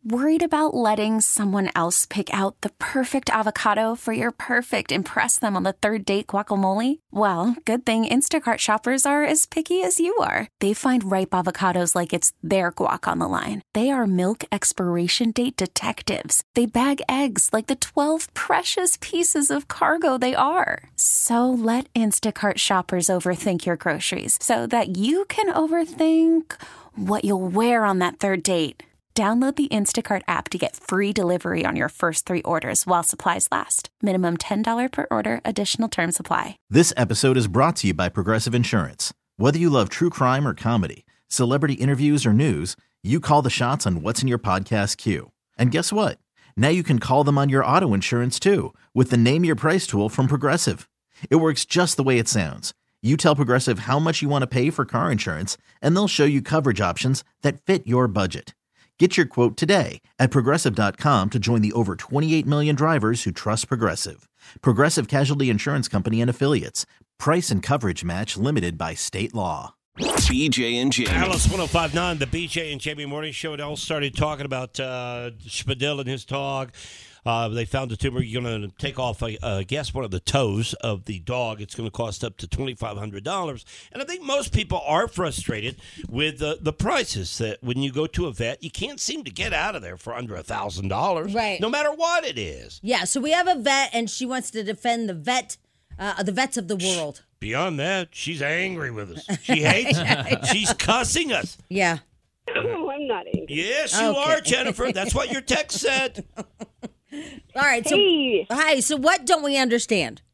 Worried about letting someone else pick out the perfect avocado for your perfect impress them on the third date guacamole? Well, good thing Instacart shoppers are as picky as you are. They find ripe avocados like it's their guac on the line. They are milk expiration date detectives. They bag eggs like the 12 precious pieces of cargo they are. So let Instacart shoppers overthink your groceries so that you can overthink what you'll wear on that third date. Download the Instacart app to get free delivery on your first 3 orders while supplies last. Minimum $10 per order. Additional terms apply. This episode is brought to you by Progressive Insurance. Whether you love true crime or comedy, celebrity interviews or news, you call the shots on what's in your podcast queue. And guess what? Now you can call them on your auto insurance too with the Name Your Price tool from Progressive. It works just the way it sounds. You tell Progressive how much you want to pay for car insurance, and they'll show you coverage options that fit your budget. Get your quote today at Progressive.com to join the over 28 million drivers who trust Progressive. Progressive Casualty Insurance Company and Affiliates. Price and coverage match limited by state law. BJ and Jamie. Alice 105.9, the BJ and Jamie Morning Show. It all started talking about Spadil and his dog. They found a tumor. You're going to take off, I guess, one of the toes of the dog. It's going to cost up to $2,500. And I think most people are frustrated with the prices that when you go to a vet, you can't seem to get out of there for under $1,000. Right. No matter what it is. Yeah, so we have a vet, and she wants to defend the vets of the world. Beyond that, she's angry with us. She hates us. She's cussing us. Yeah. Oh, I'm not angry. Yes, you are, Jennifer. That's what your text said. All right. So, Hey. hi. So, what don't we understand?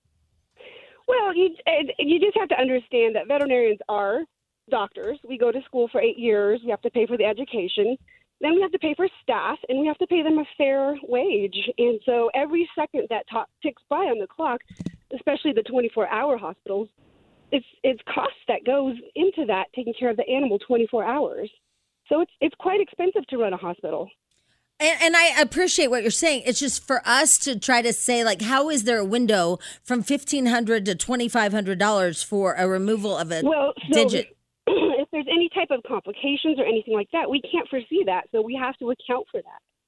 Well, you just have to understand that veterinarians are doctors. We go to school for 8 years. We have to pay for the education. Then we have to pay for staff, and we have to pay them a fair wage. And so every second that ticks by on the clock, especially the 24-hour hospitals, it's cost that goes into that, taking care of the animal 24 hours. So it's quite expensive to run a hospital. And I appreciate what you're saying. It's just for us to try to say, like, how is there a window from $1,500 to $2,500 for a removal of a digit? If there's any type of complications or anything like that, we can't foresee that. So we have to account for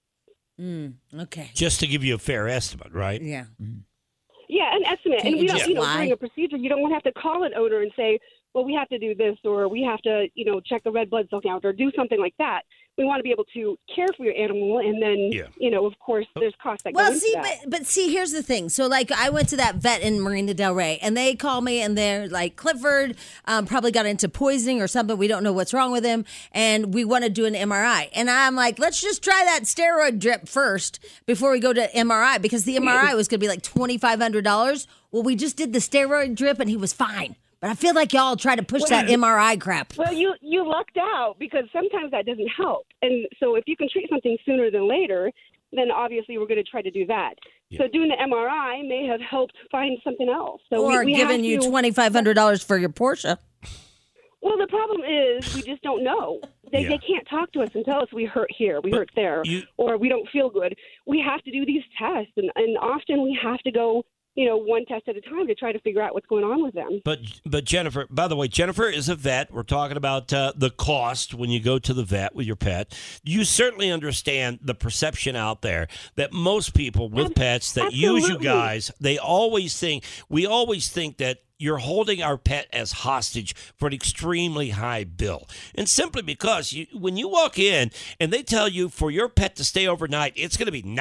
that. Okay. Just to give you a fair estimate, right? Yeah. Yeah, an estimate. Can't And we you don't, just during lie? a procedure, you don't want to have to call an owner and say, well, we have to do this, or we have to, check the red blood cell count, or do something like that. We want to be able to care for your animal, and then, of course, there's costs that go into that. But see, here's the thing. So, like, I went to that vet in Marina Del Rey, and they call me, and they're like, Clifford probably got into poisoning or something. We don't know what's wrong with him, and we want to do an MRI. And I'm like, let's just try that steroid drip first before we go to MRI, because the MRI was going to be like $2,500. Well, we just did the steroid drip, and he was fine. But I feel like y'all try to push that MRI crap. Well, you lucked out, because sometimes that doesn't help. And so if you can treat something sooner than later, then obviously we're going to try to do that. Yeah. So doing the MRI may have helped find something else. So or giving you $2,500 for your Porsche. Well, the problem is we just don't know. They can't talk to us and tell us we hurt here, we hurt there, or we don't feel good. We have to do these tests, and often we have to go one test at a time to try to figure out what's going on with them. But Jennifer, by the way, Jennifer is a vet. We're talking about the cost when you go to the vet with your pet. You certainly understand the perception out there that most people with pets that use you guys, we always think that you're holding our pet as hostage for an extremely high bill. And simply because when you walk in and they tell you for your pet to stay overnight, it's going to be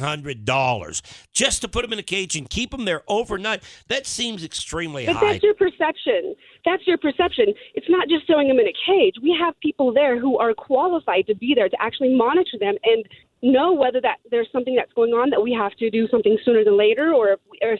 $900 just to put them in a cage and keep them there overnight. That seems extremely high. But that's your perception. It's not just throwing them in a cage. We have people there who are qualified to be there to actually monitor them and know whether that there's something that's going on that we have to do something sooner than later, or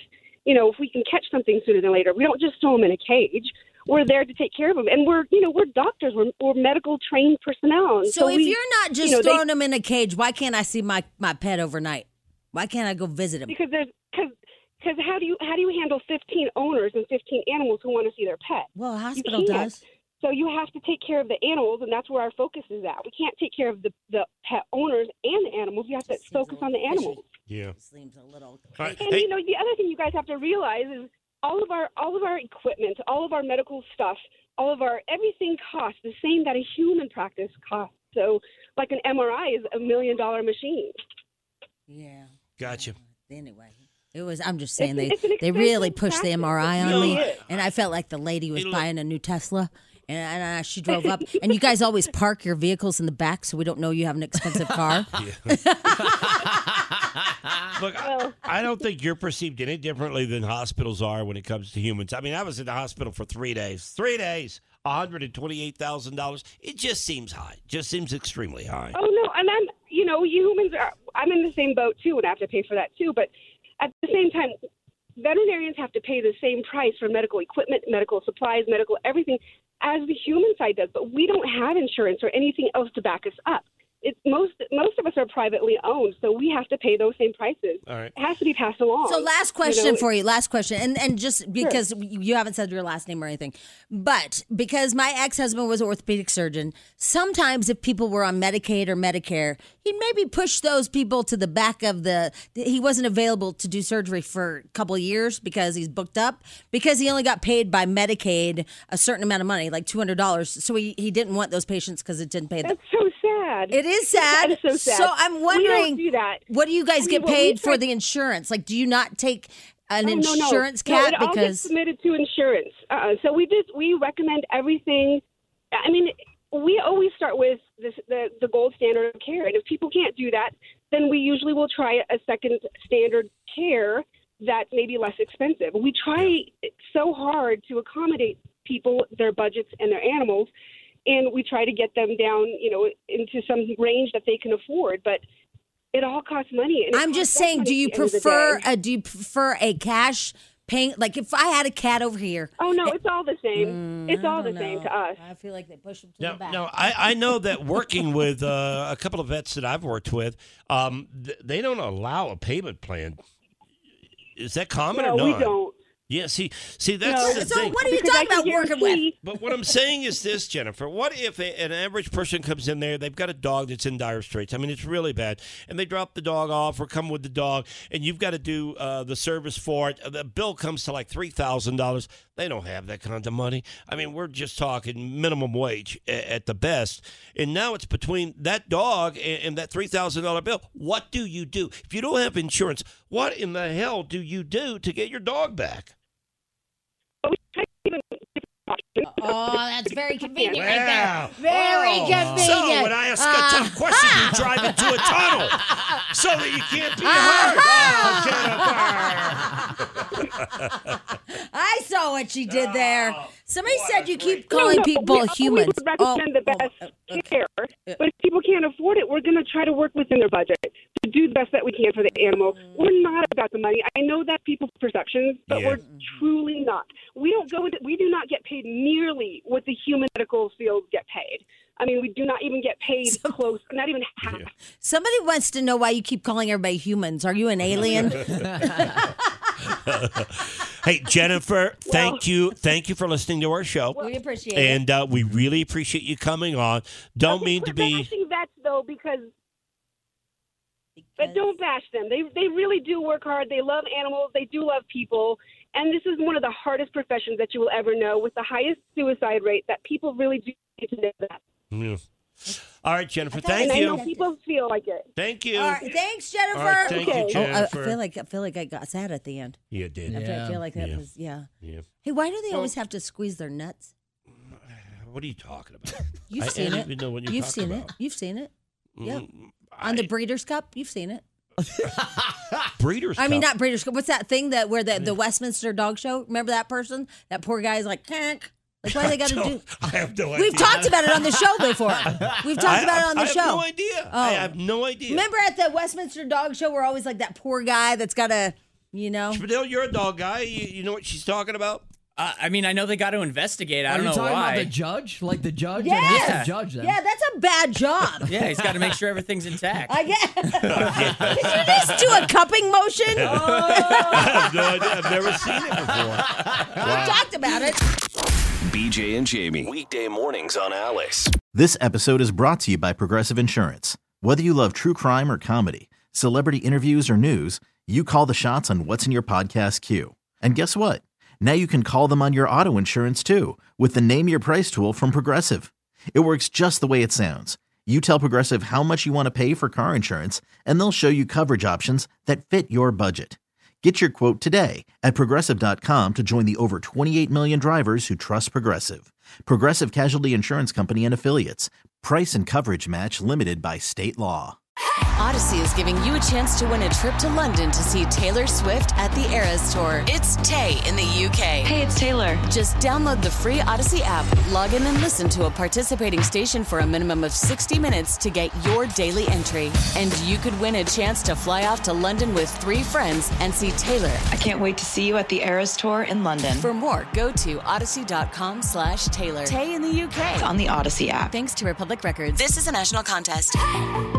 if we can catch something sooner than later. We don't just throw them in a cage. We're there to take care of them. And we're doctors. We're medical trained personnel. So if you're not just throwing them in a cage, why can't I see my pet overnight? Why can't I go visit him? Because how do you handle 15 owners and 15 animals who want to see their pet? Well, a hospital does. So you have to take care of the animals, and that's where our focus is at. We can't take care of the pet owners and the animals. We have to focus on the animals. Yeah. Seems a little. And the other thing you guys have to realize is all of our equipment, all of our medical stuff, everything costs the same that a human practice costs. So like an MRI is $1 million machine. Yeah. Gotcha. Anyway, I'm just saying It's an they really expensive pushed the practice. MRI It on really me, is. and I felt like the lady was buying a new Tesla. And she drove up. And you guys always park your vehicles in the back so we don't know you have an expensive car. Look, I don't think you're perceived any differently than hospitals are when it comes to humans. I mean, I was in the hospital for 3 days. 3 days, $128,000. It just seems high. Just seems extremely high. Oh, no. And humans I'm in the same boat, too, and I have to pay for that, too. But at the same time, veterinarians have to pay the same price for medical equipment, medical supplies, medical everything as the human side does. But we don't have insurance or anything else to back us up. Most of us are privately owned, so we have to pay those same prices. All right. It has to be passed along. So last question for you. Last question. And just because you haven't said your last name or anything, but because my ex-husband was an orthopedic surgeon, sometimes if people were on Medicaid or Medicare, he'd maybe push those people to the back of he wasn't available to do surgery for a couple of years because he's booked up, because he only got paid by Medicaid a certain amount of money, like $200. So he didn't want those patients because it didn't pay them. That's so sad. It is sad. That is so sad. So I'm wondering, we don't do that. what do you guys get what we paid for try- the insurance? Like, do you not take an No. insurance No, cap it all gets submitted to insurance. So we recommend everything. I mean, we always start with the gold standard of care, and if people can't do that, then we usually will try a second standard care that's maybe less expensive. We try so hard to accommodate people, their budgets, and their animals. And we try to get them down, into some range that they can afford. But it all costs money. And I'm just saying, do you prefer a cash paying? Like, if I had a cat over here. Oh, no, it's all the same. It's all the same to us. I feel like they push them to the back. No, I know that working with a couple of vets that I've worked with, they don't allow a payment plan. Is that common or No, not? we don't. Yeah, see, that's No. the So thing. what are you Because I talking can about working with? guarantee- But what I'm saying is this, Jennifer. What if an average person comes in there, they've got a dog that's in dire straits. I mean, it's really bad. And they drop the dog off or come with the dog, and you've got to do the service for it. The bill comes to like $3,000. They don't have that kind of money. I mean, we're just talking minimum wage at the best. And now it's between that dog and that $3,000 bill. What do you do? If you don't have insurance, what in the hell do you do to get your dog back? Oh, that's very convenient Wow. right there. Very convenient. So when I ask a tough question, you drive into a tunnel so that you can't be hurt. Oh, Jennifer. I saw what she did there. Somebody said you keep calling people humans. We would recommend the best care. But if people can't afford it, we're going to try to work within their budget to do the best that we can for the animal. We're not about the money. I know that's people's perceptions, but we're truly not. We do not get paid nearly what the human medical fields get paid. I mean, we do not even get paid close, not even half. Somebody wants to know why you keep calling everybody humans. Are you an alien? Hey, Jennifer, thank you for listening to our show. We appreciate it. And we really appreciate you coming on. Don't mean to be. Bashing vets, though, but don't bash them. They really do work hard. They love animals. They do love people. And this is one of the hardest professions that you will ever know, with the highest suicide rate. That people really do need to know that. Yeah. All right, Jennifer, And thank I know you. people feel like it. Thank you. All right, thanks, Jennifer. All right, thank you, Okay. Jennifer. I feel like I got sad at the end. You did. I feel like that Yeah. was Yeah. Hey, why do they always have to squeeze their nuts? What are you talking about? You've seen don't it. even know what you're You've talking seen about. it. You've seen it. Yep. Mm, On the Breeders' Cup, you've seen it. Breeders' I mean, Cup. not Breeders' Cup. What's that thing where the Westminster Dog Show? Remember that person? That poor guy's like, "Kank." Like, why they got to do? I have no idea. We've talked about it on the show before. We've talked about it on the show. I have no idea. I have no idea. Remember at the Westminster Dog Show, we're always like that poor guy that's got to, Spadil, you're a dog guy. You know what she's talking about? I mean, I know they got to investigate. I don't know Are you talking why. about the judge? Like the judge? Yeah. Like, what's the judge then? Yeah, that's a bad job. Yeah, he's got to make sure everything's intact. I guess. Did you just do a cupping motion? I have no idea. I've never seen it before. We talked about it. BJ and Jamie. Weekday mornings on Alice. This episode is brought to you by Progressive Insurance. Whether you love true crime or comedy, celebrity interviews or news, you call the shots on what's in your podcast queue. And guess what? Now you can call them on your auto insurance too with the Name Your Price tool from Progressive. It works just the way it sounds. You tell Progressive how much you want to pay for car insurance, and they'll show you coverage options that fit your budget. Get your quote today at Progressive.com to join the over 28 million drivers who trust Progressive. Progressive Casualty Insurance Company and Affiliates. Price and coverage match limited by state law. Odyssey is giving you a chance to win a trip to London to see Taylor Swift at the Eras Tour. It's Tay in the UK. Hey, it's Taylor. Just download the free Odyssey app, log in and listen to a participating station for a minimum of 60 minutes to get your daily entry. And you could win a chance to fly off to London with 3 friends and see Taylor. I can't wait to see you at the Eras Tour in London. For more, go to odyssey.com/Taylor. Tay in the UK. It's on the Odyssey app. Thanks to Republic Records. This is a national contest.